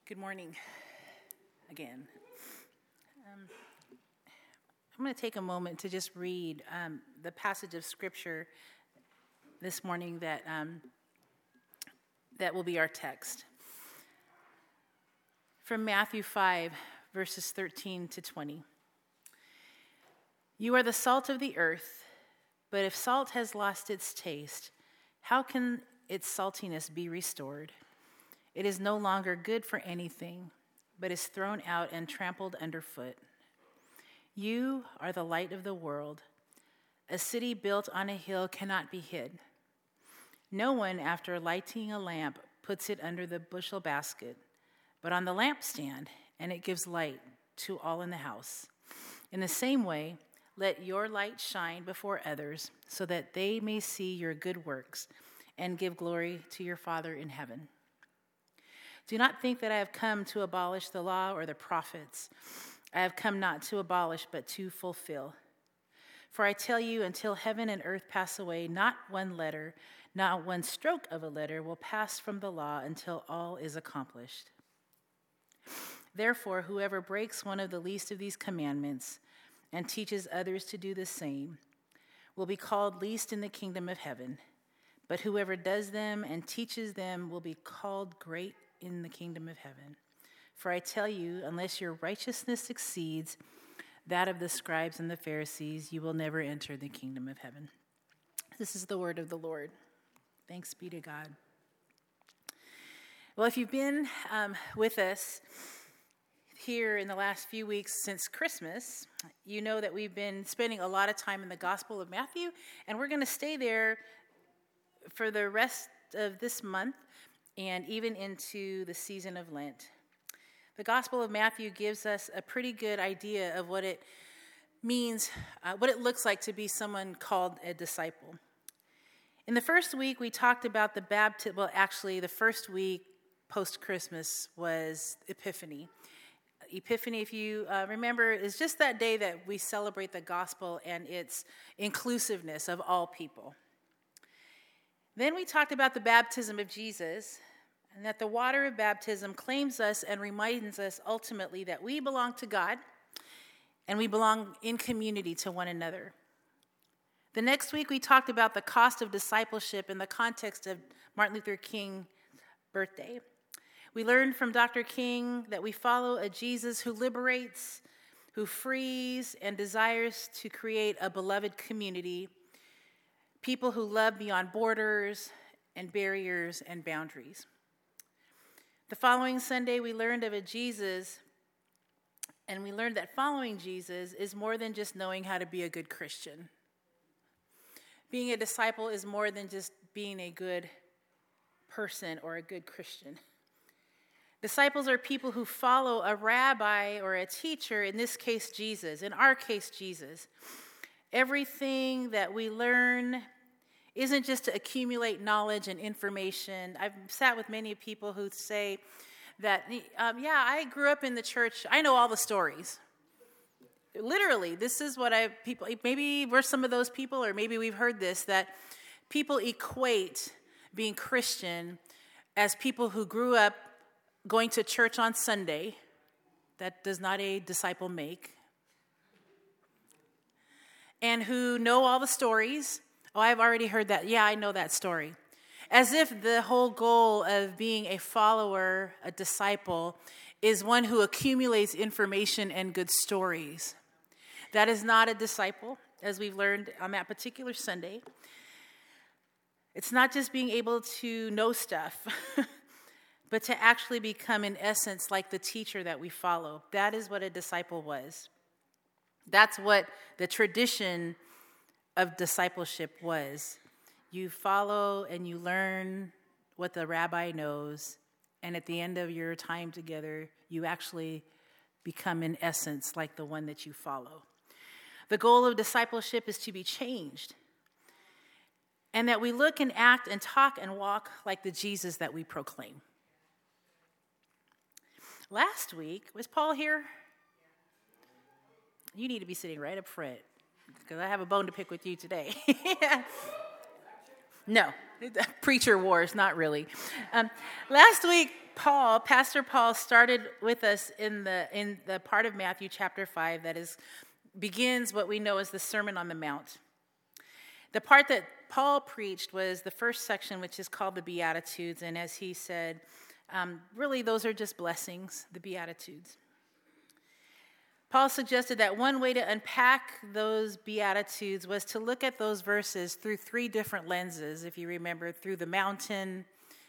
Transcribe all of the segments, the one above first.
Good morning again. I'm going to take a moment to just read the passage of Scripture this morning that will be our text. From Matthew 5, verses 13 to 20. You are the salt of the earth, but if salt has lost its taste, how can its saltiness be restored? It is no longer good for anything, but is thrown out and trampled underfoot. You are the light of the world. A city built on a hill cannot be hid. No one, after lighting a lamp, puts it under the bushel basket, but on the lampstand, and it gives light to all in the house. In the same way, let your light shine before others, so that they may see your good works and give glory to your Father in heaven. Do not think that I have come to abolish the law or the prophets. I have come not to abolish, but to fulfill. For I tell you, until heaven and earth pass away, not one letter, not one stroke of a letter will pass from the law until all is accomplished. Therefore, whoever breaks one of the least of these commandments and teaches others to do the same will be called least in the kingdom of heaven. But whoever does them and teaches them will be called great in the kingdom of heaven. For I tell you, unless your righteousness exceeds that of the scribes and the Pharisees, you will never enter the kingdom of heaven. This is the word of the Lord. Thanks be to God. Well, if you've been with us here in the last few weeks since Christmas, you know that we've been spending a lot of time in the Gospel of Matthew, and we're going to stay there for the rest of this month and even into the season of Lent. The Gospel of Matthew gives us a pretty good idea of what it means, what it looks like to be someone called a disciple. In the first week, we talked about the baptism. Well, actually, the first week post-Christmas was Epiphany. Epiphany, if you remember, is just that day that we celebrate the gospel and its inclusiveness of all people. Then we talked about the baptism of Jesus, and that the water of baptism claims us and reminds us ultimately that we belong to God and we belong in community to one another. The next week we talked about the cost of discipleship in the context of Martin Luther King's birthday. We learned from Dr. King that we follow a Jesus who liberates, who frees, and desires to create a beloved community, people who love beyond borders and barriers and boundaries. The following Sunday, we learned of a Jesus, and we learned that following Jesus is more than just knowing how to be a good Christian. Being a disciple is more than just being a good person or a good Christian. Disciples are people who follow a rabbi or a teacher, in this case, Jesus. In our case, Jesus. Everything that we learn isn't just to accumulate knowledge and information. I've sat with many people who say that, I grew up in the church. I know all the stories. Literally, this is what maybe we're some of those people, or maybe we've heard this, that people equate being Christian as people who grew up going to church on Sunday. That does not a disciple make. And who know all the stories. Oh, I've already heard that. Yeah, I know that story. As if the whole goal of being a follower, a disciple, is one who accumulates information and good stories. That is not a disciple, as we've learned on that particular Sunday. It's not just being able to know stuff, but to actually become, in essence, like the teacher that we follow. That is what a disciple was. That's what the tradition of discipleship was. You follow and you learn what the rabbi knows, and at the end of your time together, you actually become, in essence, like the one that you follow. The goal of discipleship is to be changed, and that we look and act and talk and walk like the Jesus that we proclaim. Last week, was Paul here? You need to be sitting right up front, because I have a bone to pick with you today. No, preacher wars, not really. Last week, Pastor Paul started with us in the part of Matthew chapter 5 that begins what we know as the Sermon on the Mount. The part that Paul preached was the first section, which is called the Beatitudes, and as he said, really those are just blessings, the Beatitudes. Paul suggested that one way to unpack those Beatitudes was to look at those verses through three different lenses, if you remember, through the mountain,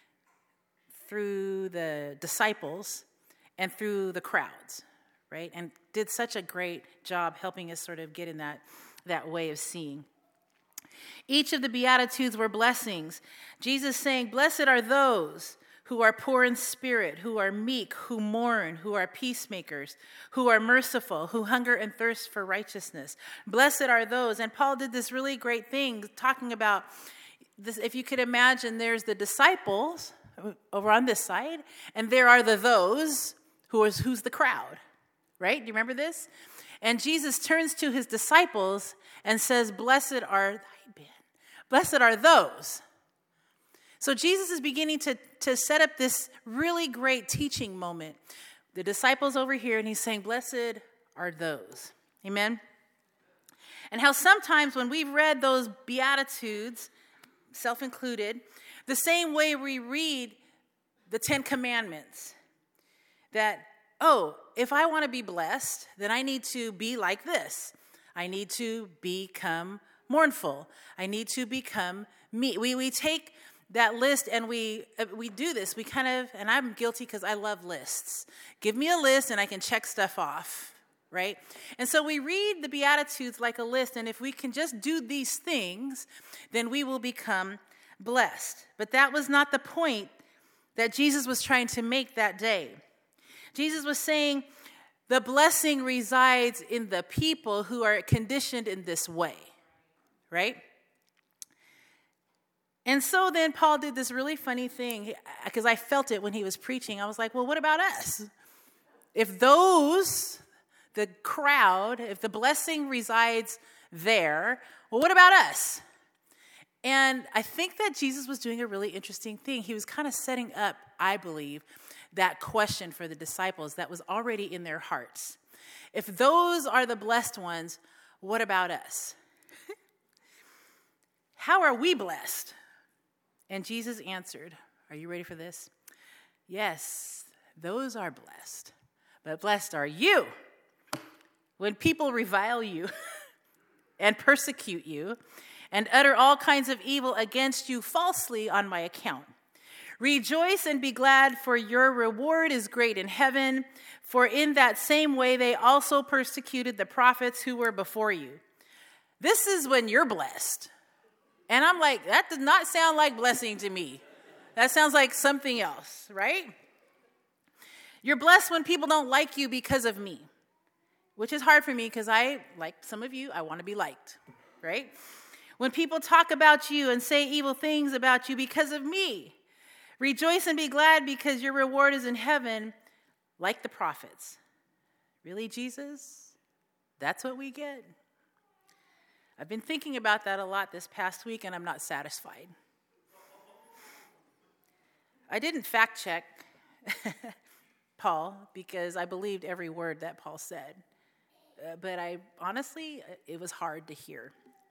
through the disciples, and through the crowds, right? And did such a great job helping us sort of get in that way of seeing. Each of the Beatitudes were blessings. Jesus saying, "Blessed are those who are poor in spirit, who are meek, who mourn, who are peacemakers, who are merciful, who hunger and thirst for righteousness. Blessed are those." And Paul did this really great thing talking about this. If you could imagine, there's the disciples over on this side, and there are the those who's the crowd, right? Do you remember this? And Jesus turns to his disciples and says, Blessed are those. So Jesus is beginning to set up this really great teaching moment. The disciples over here, and he's saying, blessed are those. Amen? And how sometimes when we've read those Beatitudes, self-included, the same way we read the Ten Commandments, that, if I want to be blessed, then I need to be like this. I need to become mournful. I need to become meek. We take that list and we do this. We kind of, and I'm guilty because I love lists. Give me a list and I can check stuff off, right? And so we read the Beatitudes like a list, and if we can just do these things, then we will become blessed. But that was not the point that Jesus was trying to make that day. Jesus was saying the blessing resides in the people who are conditioned in this way, right? And so then Paul did this really funny thing, because I felt it when he was preaching. I was like, well, what about us? If the crowd, if the blessing resides there, well, what about us? And I think that Jesus was doing a really interesting thing. He was kind of setting up, I believe, that question for the disciples that was already in their hearts. If those are the blessed ones, what about us? How are we blessed? And Jesus answered, are you ready for this? Yes, those are blessed, but blessed are you when people revile you and persecute you and utter all kinds of evil against you falsely on my account. Rejoice and be glad, for your reward is great in heaven, for in that same way they also persecuted the prophets who were before you. This is when you're blessed. And I'm like, that does not sound like blessing to me. That sounds like something else, right? You're blessed when people don't like you because of me, which is hard for me because like some of you, I want to be liked, right? When people talk about you and say evil things about you because of me, rejoice and be glad because your reward is in heaven, like the prophets. Really, Jesus? That's what we get? I've been thinking about that a lot this past week, and I'm not satisfied. I didn't fact check Paul because I believed every word that Paul said. But it was hard to hear.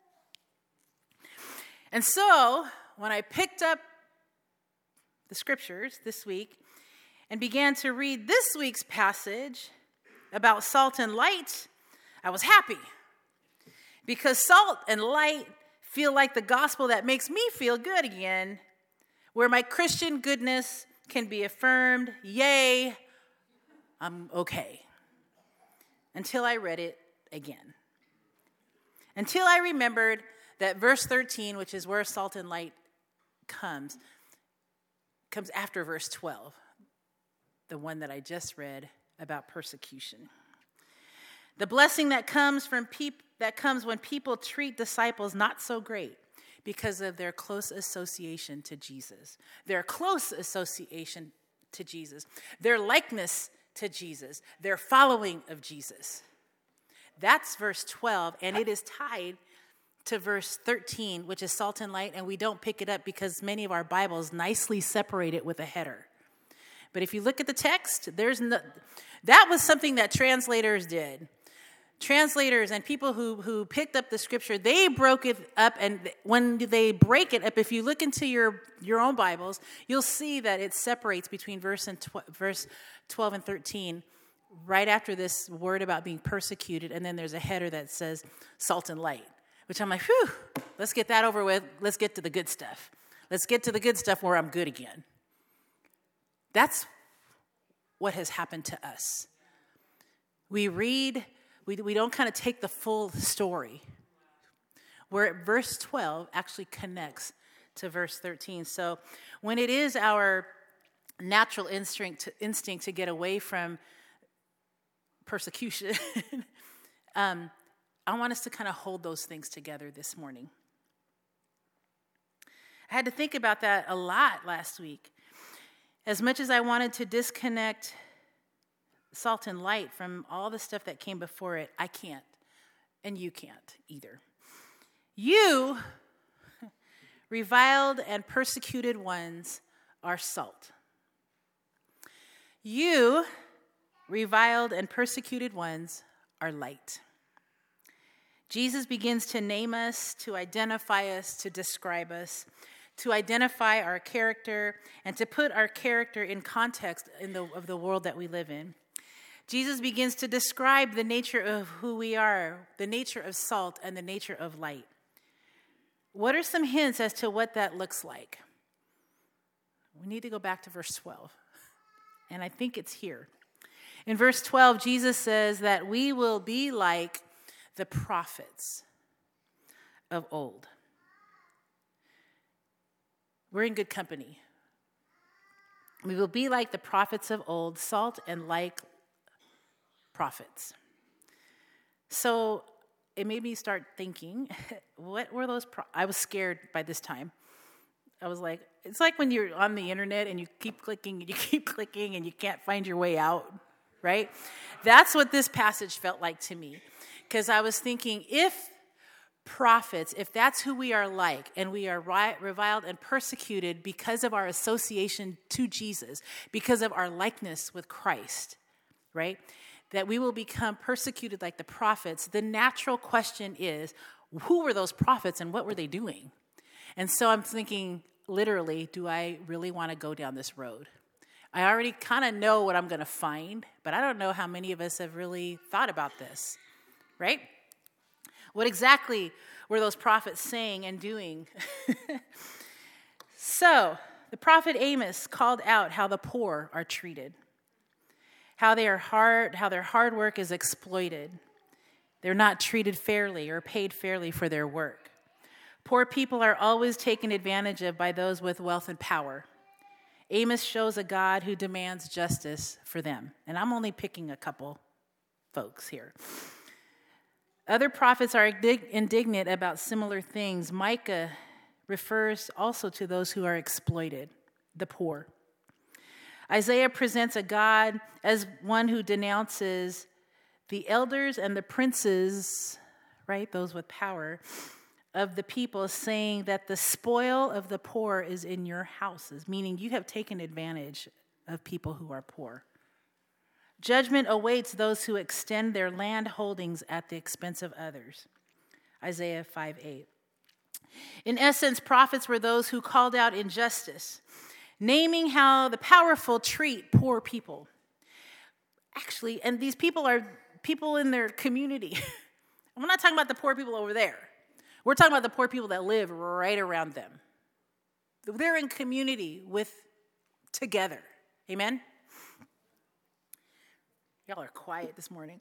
And so, when I picked up the scriptures this week and began to read this week's passage about salt and light, I was happy. Because salt and light feel like the gospel that makes me feel good again, where my Christian goodness can be affirmed. Yay, I'm okay. Until I read it again. Until I remembered that verse 13, which is where salt and light comes after verse 12, the one that I just read about persecution. The blessing that comes when people treat disciples not so great because of their close association to Jesus. Their close association to Jesus. Their likeness to Jesus. Their following of Jesus. That's verse 12, and it is tied to verse 13, which is salt and light, and we don't pick it up because many of our Bibles nicely separate it with a header. But if you look at the text, that was something that translators did. Translators and people who picked up the scripture, they broke it up, and when they break it up, if you look into your own Bibles, you'll see that it separates between verse 12 and 13, right after this word about being persecuted, and then there's a header that says salt and light, which I'm like, whew, let's get that over with. Let's get to the good stuff. Let's get to the good stuff where I'm good again. That's what has happened to us. We read, we don't kind of take the full story, where verse 12 actually connects to verse 13. So when it is our natural instinct to get away from persecution, I want us to kind of hold those things together this morning. I had to think about that a lot last week. As much as I wanted to disconnect salt and light from all the stuff that came before it, I can't. And you can't either. You, reviled and persecuted ones, are salt. You, reviled and persecuted ones, are light. Jesus begins to name us, to identify us, to describe us, to identify our character, and to put our character in context of the world that we live in. Jesus begins to describe the nature of who we are, the nature of salt and the nature of light. What are some hints as to what that looks like? We need to go back to verse 12, and I think it's here. In verse 12, Jesus says that we will be like the prophets of old. We're in good company. We will be like the prophets of old, salt and like prophets. So it made me start thinking, what were those? I was scared by this time. I was like, it's like when you're on the internet and you keep clicking and you keep clicking and you can't find your way out, right? That's what this passage felt like to me. Because I was thinking, if prophets, if that's who we are like, and we are reviled and persecuted because of our association to Jesus, because of our likeness with Christ, right? That we will become persecuted like the prophets, the natural question is, who were those prophets and what were they doing? And so I'm thinking, literally, do I really want to go down this road? I already kind of know what I'm going to find, but I don't know how many of us have really thought about this, right? What exactly were those prophets saying and doing? So, the prophet Amos called out how the poor are treated, how their hard work is exploited. They're not treated fairly or paid fairly for their work. Poor people are always taken advantage of by those with wealth and power. Amos shows a God who demands justice for them. And I'm only picking a couple folks here. Other prophets are indignant about similar things. Micah refers also to those who are exploited, the poor. Isaiah presents a God as one who denounces the elders and the princes, right, those with power, of the people, saying that the spoil of the poor is in your houses, meaning you have taken advantage of people who are poor. Judgment awaits those who extend their land holdings at the expense of others. Isaiah 5:8. In essence, prophets were those who called out injustice, naming how the powerful treat poor people. Actually, and these people are people in their community. I'm not talking about the poor people over there. We're talking about the poor people that live right around them. They're in community together. Amen? Y'all are quiet this morning.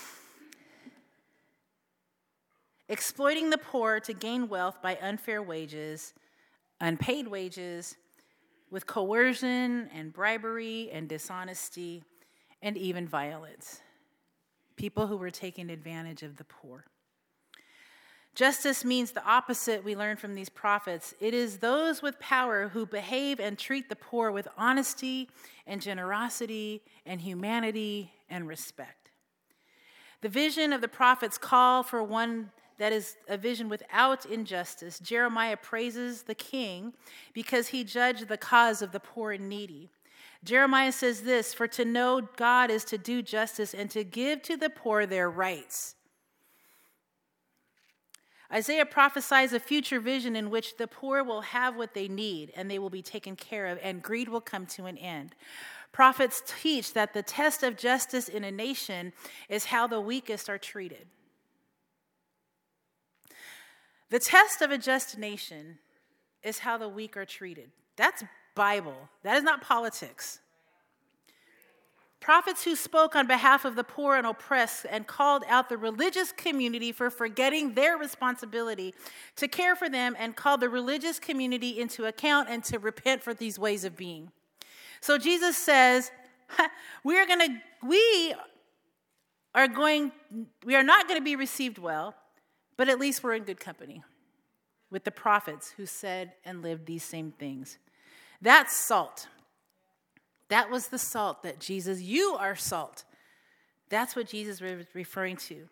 Exploiting the poor to gain wealth by unfair wages, unpaid wages, with coercion and bribery and dishonesty and even violence. People who were taking advantage of the poor. Justice means the opposite we learn from these prophets. It is those with power who behave and treat the poor with honesty and generosity and humanity and respect. The vision of the prophets call for one that is a vision without injustice. Jeremiah praises the king because he judged the cause of the poor and needy. Jeremiah says this, "For to know God is to do justice and to give to the poor their rights." Isaiah prophesies a future vision in which the poor will have what they need and they will be taken care of, and greed will come to an end. Prophets teach that the test of justice in a nation is how the weakest are treated. The test of a just nation is how the weak are treated. That's Bible. That is not politics. Prophets who spoke on behalf of the poor and oppressed and called out the religious community for forgetting their responsibility to care for them, and called the religious community into account and to repent for these ways of being. So Jesus says, we are not going to be received well, but at least we're in good company with the prophets who said and lived these same things. That's salt. That was the salt that Jesus, you are salt. That's what Jesus was referring to.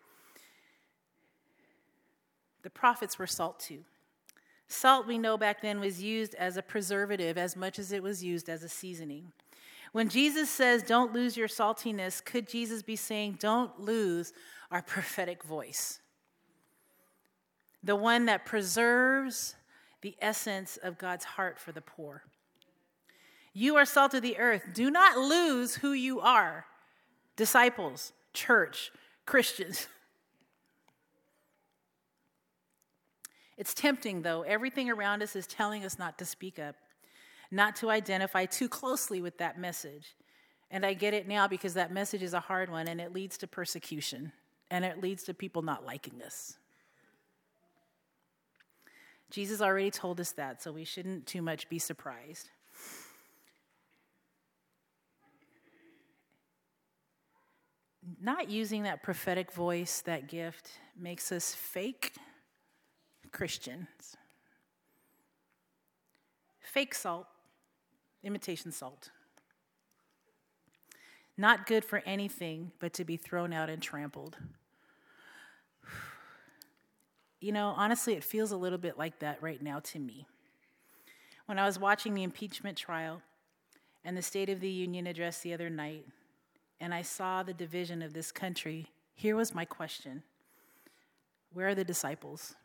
The prophets were salt too. Salt, we know back then, was used as a preservative as much as it was used as a seasoning. When Jesus says, don't lose your saltiness, could Jesus be saying, don't lose our prophetic voice? The one that preserves the essence of God's heart for the poor. You are salt of the earth. Do not lose who you are. Disciples, church, Christians. It's tempting, though. Everything around us is telling us not to speak up, not to identify too closely with that message. And I get it now because that message is a hard one, and it leads to persecution, and it leads to people not liking us. Jesus already told us that, so we shouldn't too much be surprised. Not using that prophetic voice, that gift, makes us fake Christians. Fake salt, imitation salt. Not good for anything but to be thrown out and trampled. You know, honestly, it feels a little bit like that right now to me. When I was watching the impeachment trial and the State of the Union address the other night, and I saw the division of this country, here was my question. Where are the disciples?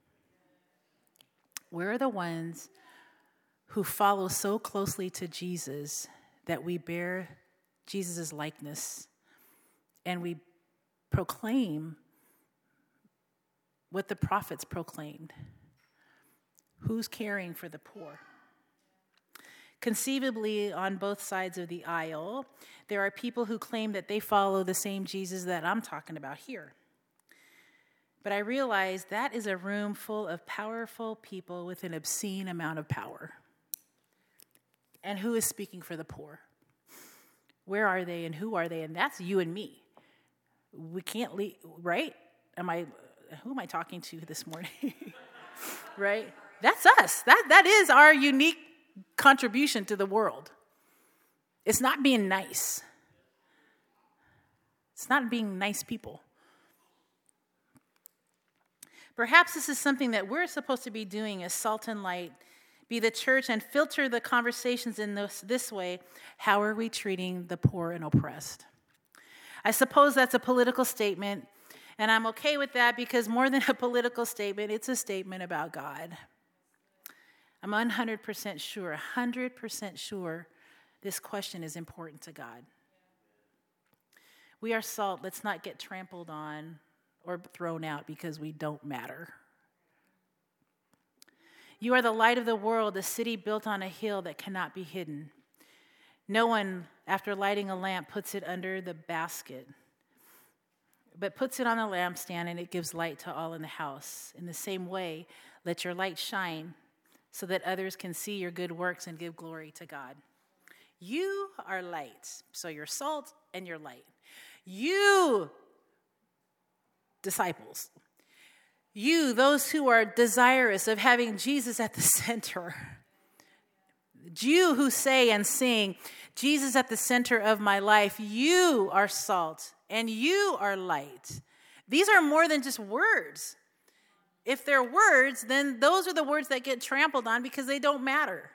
Where are the ones who follow so closely to Jesus that we bear Jesus' likeness and we proclaim what the prophets proclaimed? Who's caring for the poor? Conceivably, on both sides of the aisle, there are people who claim that they follow the same Jesus that I'm talking about here. But I realize that is a room full of powerful people with an obscene amount of power. And who is speaking for the poor? Where are they and who are they? And that's you and me. We can't leave, right? Who am I talking to this morning? Right? That's us. That is our unique contribution to the world. It's not being nice. It's not being nice people. Perhaps this is something that we're supposed to be doing as salt and light, be the church and filter the conversations in this way. How are we treating the poor and oppressed? I suppose that's a political statement, and I'm okay with that because more than a political statement, it's a statement about God. I'm 100% sure this question is important to God. We are salt. Let's not get trampled on or thrown out because we don't matter. You are the light of the world, a city built on a hill that cannot be hidden. No one, after lighting a lamp, puts it under the basket, but puts it on a lampstand, and it gives light to all in the house. In the same way, let your light shine so that others can see your good works and give glory to God. You are light, so you're salt and you're light. You, disciples, you, those who are desirous of having Jesus at the center, you who say and sing, Jesus at the center of my life, you are salt and you are light. These are more than just words. If they're words, then those are the words that get trampled on because they don't matter.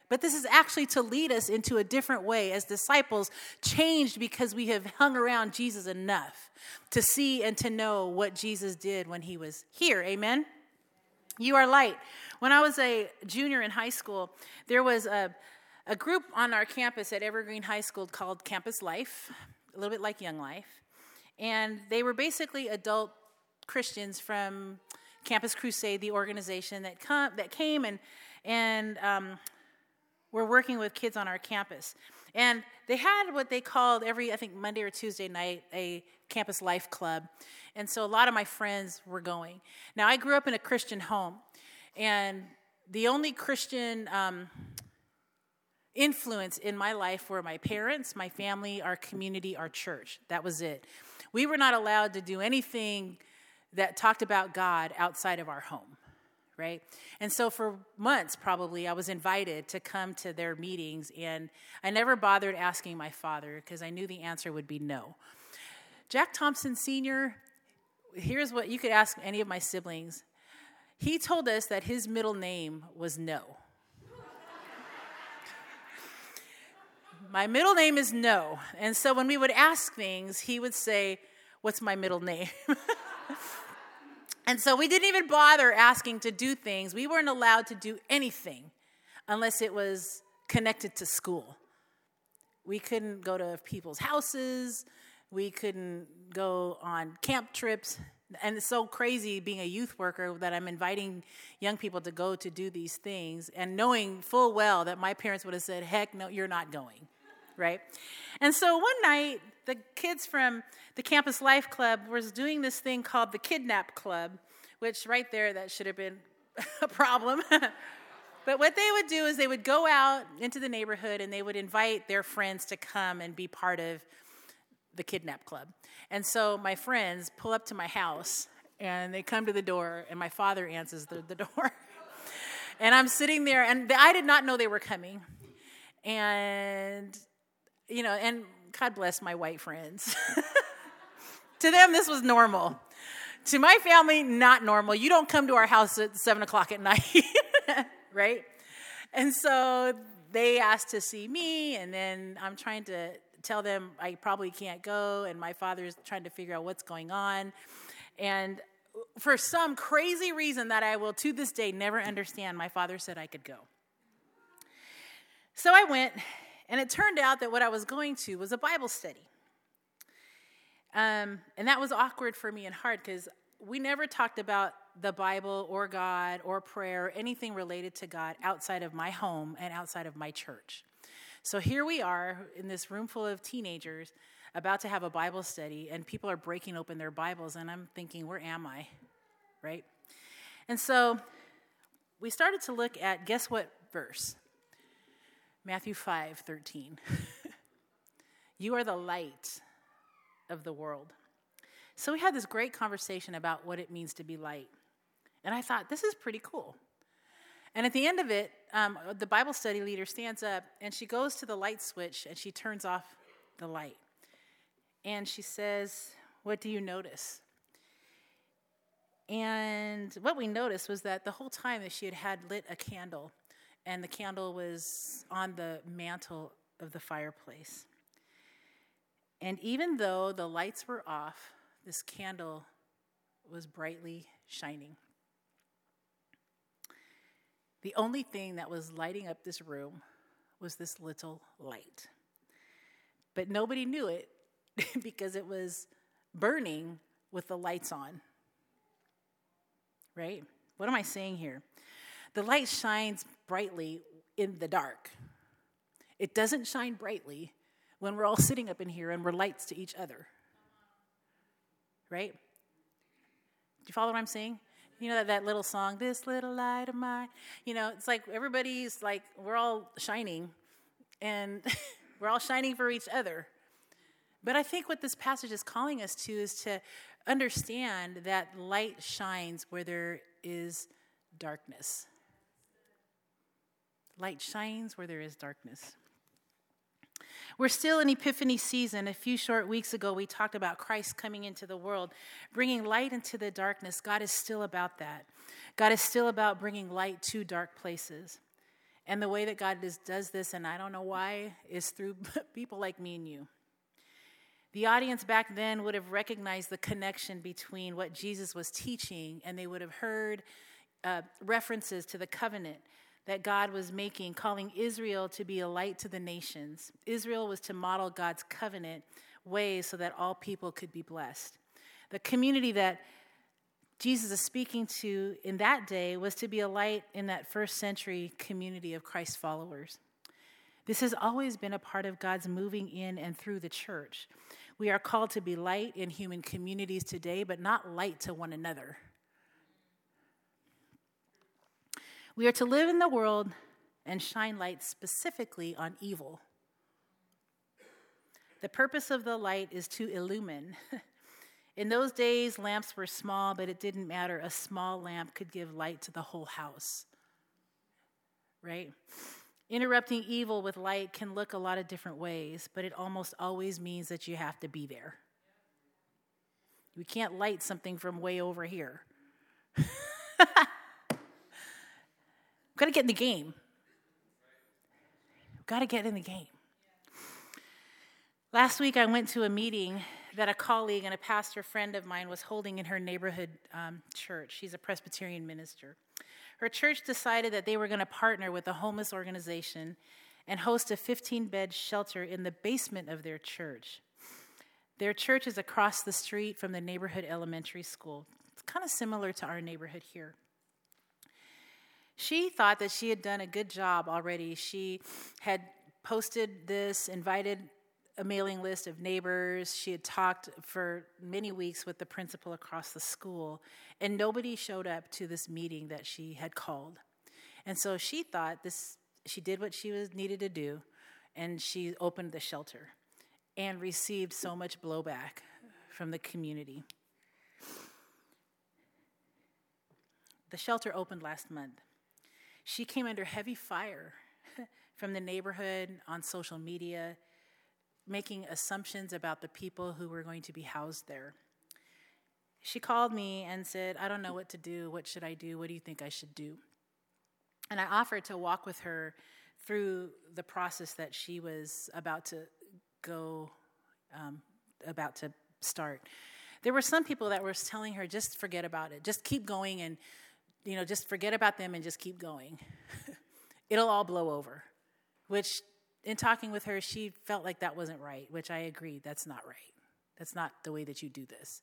But this is actually to lead us into a different way as disciples, changed because we have hung around Jesus enough to see and to know what Jesus did when he was here. Amen? You are light. When I was a junior in high school, there was a group on our campus at Evergreen High School called Campus Life, a little bit like Young Life. And they were basically adult Christians from Campus Crusade, the organization that came and were working with kids on our campus. And they had what they called every, I think, Monday or Tuesday night, a Campus Life Club. And so a lot of my friends were going. Now, I grew up in a Christian home, and the only Christian influence in my life were my parents, my family, our community, our church. That was it. We were not allowed to do anything that talked about God outside of our home, right? And so for months, probably, I was invited to come to their meetings, and I never bothered asking my father because I knew the answer would be no. Jack Thompson Sr., here's what you could ask any of my siblings. He told us that his middle name was No. My middle name is No. And so when we would ask things, he would say, "What's my middle name?" And so we didn't even bother asking to do things. We weren't allowed to do anything unless it was connected to school. We couldn't go to people's houses. We couldn't go on camp trips. And it's so crazy being a youth worker that I'm inviting young people to go to do these things and knowing full well that my parents would have said, "Heck no, you're not going," right? And so one night, the kids from the Campus Life Club was doing this thing called the Kidnap Club, which right there, that should have been a problem. But what they would do is they would go out into the neighborhood and they would invite their friends to come and be part of the Kidnap Club. And so my friends pull up to my house and they come to the door and my father answers the door. And I'm sitting there and I did not know they were coming. And, you know, and God bless my white friends. To them, this was normal. To my family, not normal. You don't come to our house at 7 o'clock at night, right? And so they asked to see me, and then I'm trying to tell them I probably can't go, and my father's trying to figure out what's going on. And for some crazy reason that I will to this day never understand, my father said I could go. So I went, and it turned out that what I was going to was a Bible study. And that was awkward for me and hard because we never talked about the Bible or God or prayer or anything related to God outside of my home and outside of my church. So here we are in this room full of teenagers about to have a Bible study, and people are breaking open their Bibles, and I'm thinking, where am I, right? And so we started to look at, guess what verse? Matthew 5:13. You are the light of the world. So we had this great conversation about what it means to be light. And I thought, this is pretty cool. And at the end of it, the Bible study leader stands up and she goes to the light switch and she turns off the light. And she says, "What do you notice?" And what we noticed was that the whole time that she had lit a candle, and the candle was on the mantle of the fireplace. And even though the lights were off, this candle was brightly shining. The only thing that was lighting up this room was this little light. But nobody knew it because it was burning with the lights on. Right? What am I saying here? The light shines brightly in the dark. It doesn't shine brightly when we're all sitting up in here and we're lights to each other. Right? Do you follow what I'm saying? You know that little song, "This Little Light of Mine"? You know, it's like everybody's like, we're all shining, and we're all shining for each other. But I think what this passage is calling us to is to understand that light shines where there is darkness. Light shines where there is darkness. We're still in Epiphany season. A few short weeks ago, we talked about Christ coming into the world, bringing light into the darkness. God is still about that. God is still about bringing light to dark places. And the way that God does this, and I don't know why, is through people like me and you. The audience back then would have recognized the connection between what Jesus was teaching, and they would have heard references to the covenant that God was making, calling Israel to be a light to the nations. Israel was to model God's covenant ways so that all people could be blessed. The community that Jesus is speaking to in that day was to be a light in that first century community of Christ followers. This has always been a part of God's moving in and through the church. We are called to be light in human communities today, but not light to one another. We are to live in the world and shine light specifically on evil. The purpose of the light is to illumine. In those days, lamps were small, but it didn't matter. A small lamp could give light to the whole house, right? Interrupting evil with light can look a lot of different ways, but it almost always means that you have to be there. We can't light something from way over here. We've got to get in the game. We've got to get in the game. Last week, I went to a meeting that a colleague and a pastor friend of mine was holding in her neighborhood church. She's a Presbyterian minister. Her church decided that they were going to partner with a homeless organization and host a 15-bed shelter in the basement of their church. Their church is across the street from the neighborhood elementary school. It's kind of similar to our neighborhood here. She thought that she had done a good job already. She had posted this, invited a mailing list of neighbors. She had talked for many weeks with the principal across the school, and nobody showed up to this meeting that she had called. And so she thought she did what she needed to do, and she opened the shelter and received so much blowback from the community. The shelter opened last month. She came under heavy fire from the neighborhood, on social media, making assumptions about the people who were going to be housed there. She called me and said, I don't know what to do. What should I do? What do you think I should do? And I offered to walk with her through the process that she was about to start. There were some people that were telling her, just forget about it. Just keep going and, just forget about them and just keep going. It'll all blow over, which in talking with her, she felt like that wasn't right, which I agreed. That's not right. That's not the way that you do this.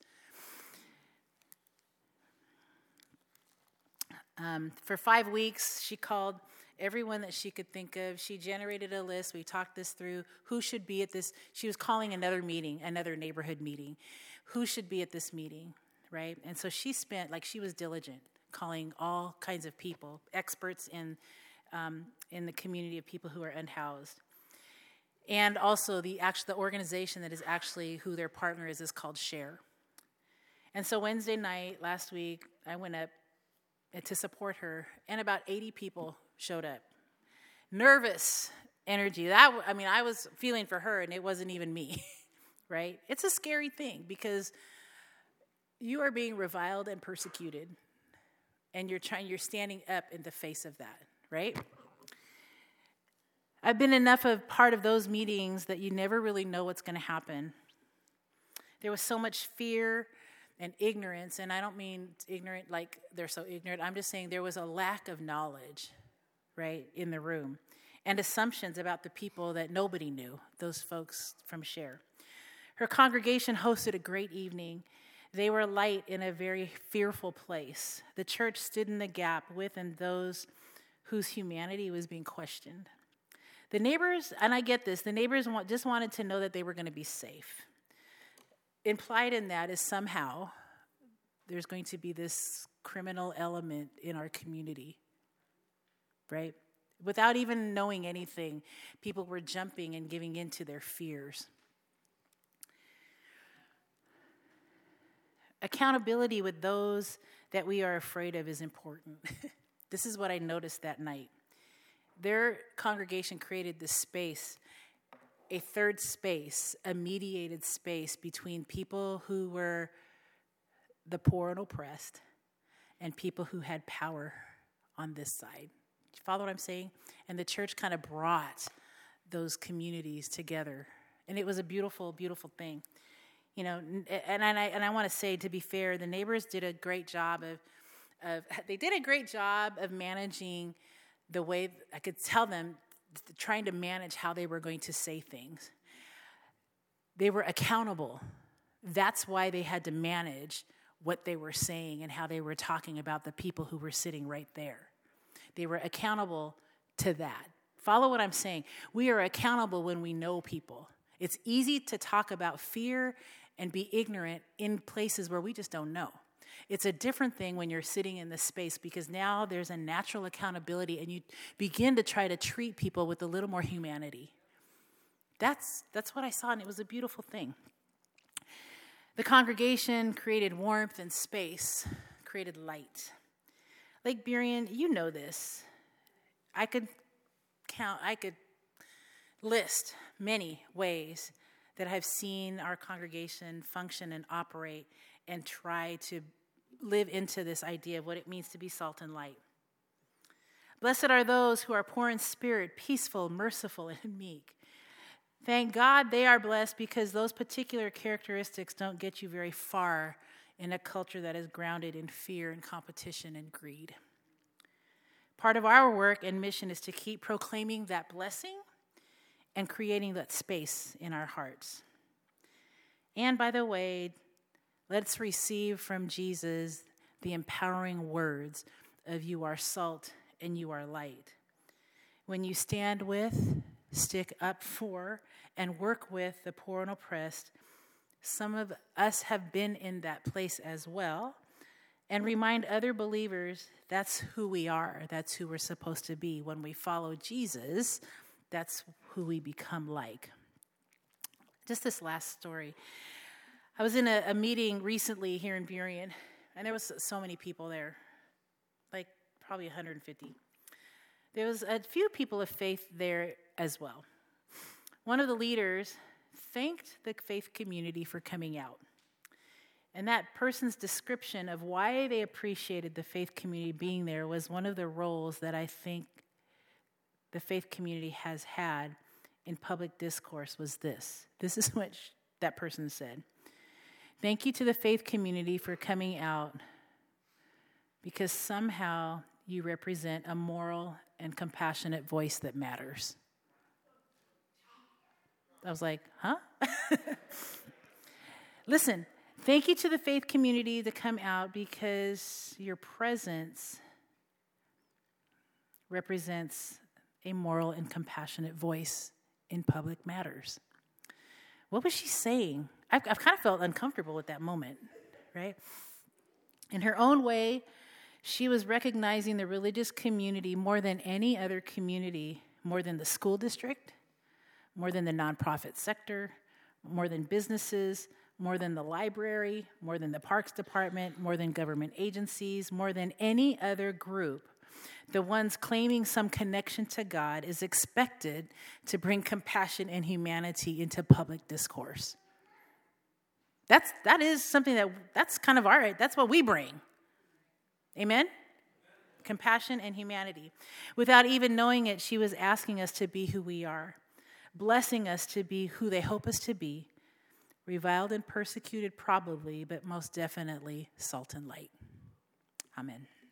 For 5 weeks, she called everyone that she could think of. She generated a list. We talked this through. Who should be at this? She was calling another neighborhood meeting. Who should be at this meeting, right? And so she was diligent, calling all kinds of people, experts in the community of people who are unhoused. And also the organization that is actually who their partner is called Share. And so Wednesday night, last week, I went up to support her, and about 80 people showed up. Nervous energy. I was feeling for her, and it wasn't even me, right? It's a scary thing because you are being reviled and persecuted, and you're standing up in the face of that, right? I've been enough of part of those meetings that you never really know what's going to happen. There was so much fear and ignorance, and I don't mean ignorant like they're so ignorant. I'm just saying there was a lack of knowledge, right, in the room, and assumptions about the people that nobody knew, those folks from Share. Her congregation hosted a great evening. They were light in a very fearful place. The church stood in the gap with and those whose humanity was being questioned. The neighbors, and I get this, the neighbors just wanted to know that they were going to be safe. Implied in that is somehow there's going to be this criminal element in our community, right? Without even knowing anything, people were jumping and giving in to their fears. Accountability with those that we are afraid of is important. This is what I noticed that night. Their congregation created this space, a third space, a mediated space between people who were the poor and oppressed and people who had power on this side. Follow what I'm saying? And the church kind of brought those communities together. And it was a beautiful, beautiful thing. You know, and I want to say, to be fair, the neighbors did a great job of managing the way I could tell them, trying to manage how they were going to say things. They were accountable. That's why they had to manage what they were saying and how they were talking about the people who were sitting right there. They were accountable to that. Follow what I'm saying. We are accountable when we know people. It's easy to talk about fear and be ignorant in places where we just don't know. It's a different thing when you're sitting in this space, because now there's a natural accountability and you begin to try to treat people with a little more humanity. That's what I saw, and it was a beautiful thing. The congregation created warmth and space, created light. Lake Burien, you know this. I could list many ways that I've seen our congregation function and operate and try to live into this idea of what it means to be salt and light. Blessed are those who are poor in spirit, peaceful, merciful, and meek. Thank God they are blessed, because those particular characteristics don't get you very far in a culture that is grounded in fear and competition and greed. Part of our work and mission is to keep proclaiming that blessing and creating that space in our hearts. And by the way, let's receive from Jesus the empowering words of "you are salt and you are light." When you stand with, stick up for, and work with the poor and oppressed, some of us have been in that place as well, and remind other believers that's who we are, that's who we're supposed to be. When we follow Jesus, that's who we become like. Just this last story. I was in a meeting recently here in Burien, and there was so many people there, like probably 150. There was a few people of faith there as well. One of the leaders thanked the faith community for coming out. And that person's description of why they appreciated the faith community being there was one of the roles that I think the faith community has had in public discourse was this. This is what that person said. Thank you to the faith community for coming out, because somehow you represent a moral and compassionate voice that matters. I was like, huh? Listen, thank you to the faith community to come out, because your presence represents a moral and compassionate voice in public matters. What was she saying? I've kind of felt uncomfortable at that moment, right? In her own way, she was recognizing the religious community more than any other community, more than the school district, more than the nonprofit sector, more than businesses, more than the library, more than the parks department, more than government agencies, more than any other group. The ones claiming some connection to God is expected to bring compassion and humanity into public discourse. That is something that's kind of that's what we bring. Amen? Compassion and humanity. Without even knowing it, she was asking us to be who we are, blessing us to be who they hope us to be, reviled and persecuted probably, but most definitely salt and light. Amen.